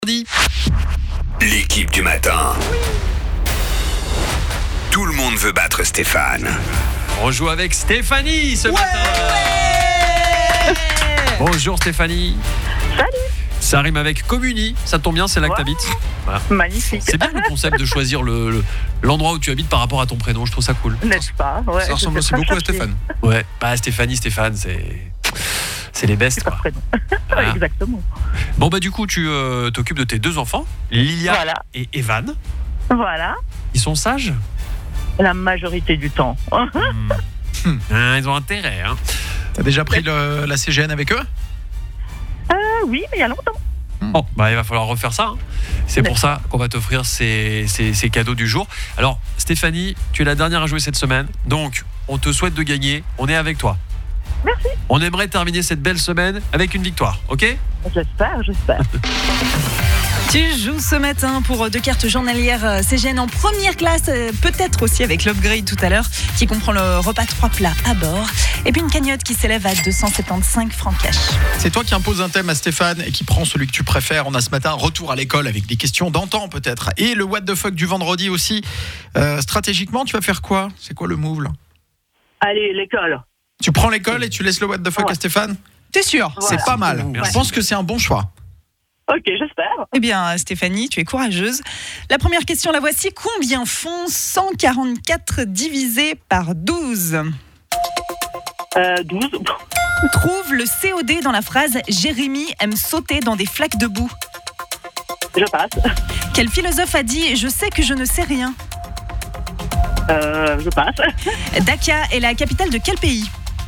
L'équipe du matin. Tout le monde veut battre Stéphane. On joue avec Stéphanie ce matin. Bonjour Stéphanie. Salut. Ça rime avec Communie, ça tombe bien, c'est là que t'habites. Voilà. Magnifique. C'est bien le concept de choisir l'endroit où tu habites par rapport à ton prénom, je trouve ça cool. N'est-ce pas? Ouais, Ça ressemble aussi beaucoup à Stéphane. Ouais, bah Stéphane, c'est les bestes quoi. Voilà. Exactement. Bon bah du coup tu t'occupes de tes deux enfants, Lilia Voilà. et Evan. Voilà. Ils sont sages. La majorité du temps. Ils ont intérêt hein. T'as déjà pris la CGN avec eux? Oui, mais il y a longtemps. Bon, bah il va falloir refaire ça hein. C'est pour ça qu'on va t'offrir ces cadeaux du jour. Alors Stéphanie, tu es la dernière à jouer cette semaine, donc on te souhaite de gagner, on est avec toi. Merci. On aimerait terminer cette belle semaine avec une victoire, ok? J'espère. Tu joues ce matin pour 2 cartes journalières CGN en première classe, peut-être aussi avec l'upgrade tout à l'heure, qui comprend le repas 3 plats à bord, et puis une cagnotte qui s'élève à 275 francs cash. C'est toi qui imposes un thème à Stéphane et qui prend celui que tu préfères. On a ce matin un retour à l'école avec des questions d'antan peut-être. Et le what the fuck du vendredi aussi. Stratégiquement, tu vas faire quoi? C'est quoi le move là? Allez, l'école. Tu prends l'école et tu laisses le what the fuck Ouais. à Stéphane? T'es sûr? Voilà. C'est pas mal. Merci. Je pense que c'est un bon choix. Ok, j'espère. Eh bien, Stéphanie, tu es courageuse. La première question, la voici. Combien font 144 divisé par 12? 12. Trouve le COD dans la phrase « Jérémy aime sauter dans des flaques de boue ». Je passe. Quel philosophe a dit « Je sais que je ne sais rien ». Je passe. Dakar est la capitale de quel pays?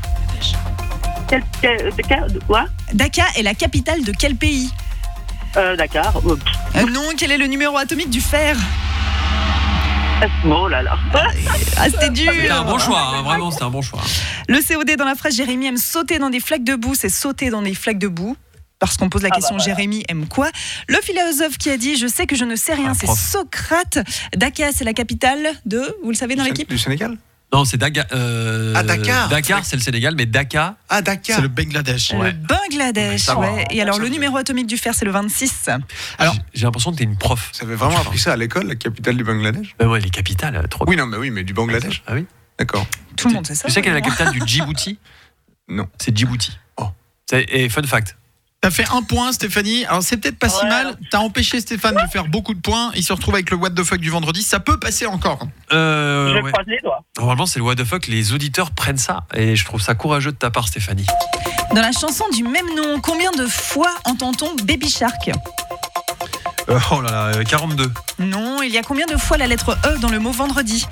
Quoi? Dakar est la capitale de quel pays? Dakar. Non, quel est le numéro atomique du fer? Oh là là. Ah, c'était dur. C'était un bon choix, hein, vraiment c'était un bon choix. Le COD dans la phrase « Jérémy aime sauter dans des flaques de boue », c'est sauter dans des flaques de boue. Parce qu'on pose la question voilà. Jérémy aime quoi? Le philosophe qui a dit je sais que je ne sais rien, Un c'est prof. Socrate. Dakar, c'est la capitale de, vous le savez dans l'équipe? Du Sénégal? Non, c'est Dakar. Dakar. Dakar, c'est le Sénégal, mais Dakar. Ah, Dakar. C'est le Bangladesh. Ouais. Le Bangladesh, Ça va. ouais. Et alors le numéro atomique du fer, c'est le 26. Alors- J'ai l'impression que t'es une prof. Ça avait vraiment appris ça à l'école, la capitale du Bangladesh? Ouais, les capitales, trop Oui, non, mais du Bangladesh. Ah oui. D'accord. Tout le monde sait ça. Tu sais quelle est la capitale du Djibouti? Non. C'est Djibouti. Oh. Et fun fact. T'as fait un point, Stéphanie. Alors, c'est peut-être pas si Ouais. mal. T'as empêché Stéphane de faire beaucoup de points. Il se retrouve avec le what the fuck du vendredi. Ça peut passer encore. Je Ouais. croise les doigts. Normalement, c'est le what the fuck. Les auditeurs prennent ça. Et je trouve ça courageux de ta part, Stéphanie. Dans la chanson du même nom, combien de fois entend-on Baby Shark? Oh là là, 42. Non, il y a combien de fois la lettre E dans le mot vendredi?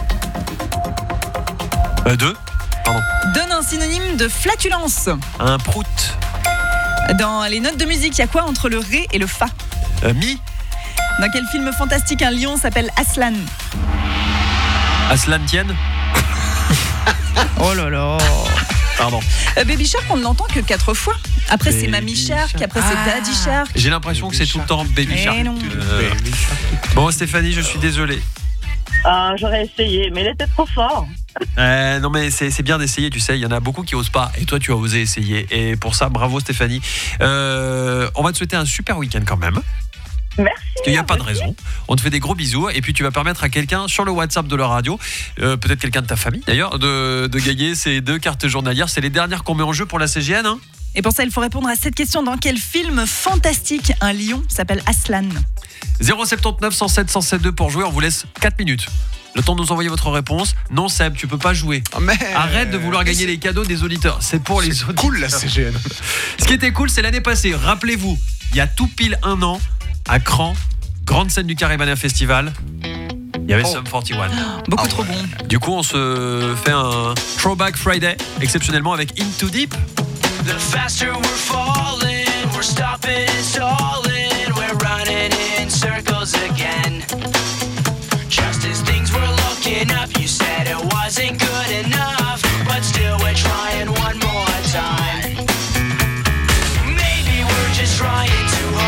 2. Donne un synonyme de flatulence. Un prout. Dans les notes de musique, il y a quoi entre le Ré et le Fa? Mi. Dans quel film fantastique un lion s'appelle Aslan? Aslan Tienne. Oh là là. Pardon. Baby Shark, on ne l'entend que 4 fois. Après, c'est Baby Mamie Shark, Shark. après, c'est Daddy Shark. J'ai l'impression que c'est tout le temps Baby Eh Shark. non. Bon, Stéphanie, je suis désolé. J'aurais essayé, mais il était trop fort. Non mais c'est bien d'essayer, tu sais, il y en a beaucoup qui osent pas et toi tu as osé essayer et pour ça bravo Stéphanie. On va te souhaiter un super week-end quand même. Merci. Parce qu'il n'y a pas de raison. On te fait des gros bisous et puis tu vas permettre à quelqu'un sur le WhatsApp de la radio, peut-être quelqu'un de ta famille d'ailleurs, de gagner ces 2 cartes journalières. C'est les dernières qu'on met en jeu pour la CGN hein. Et pour ça, il faut répondre à cette question. Dans quel film fantastique un lion s'appelle Aslan? 079 107 107 pour jouer, on vous laisse 4 minutes. Le temps de nous envoyer votre réponse. Non Seb, tu peux pas jouer. Oh, mais... Arrête de vouloir gagner les cadeaux des auditeurs. C'est pour les C'est auditeurs. cool la CGN. Ce qui était cool, c'est l'année passée. Rappelez-vous, il y a tout pile 1 an, à Cran, grande scène du Caribana Festival, il y avait Sum 41. Beaucoup trop bon. Du coup, on se fait un Throwback Friday, exceptionnellement avec Into Deep. The faster we're falling, we're stopping and stalling, we're running in circles again.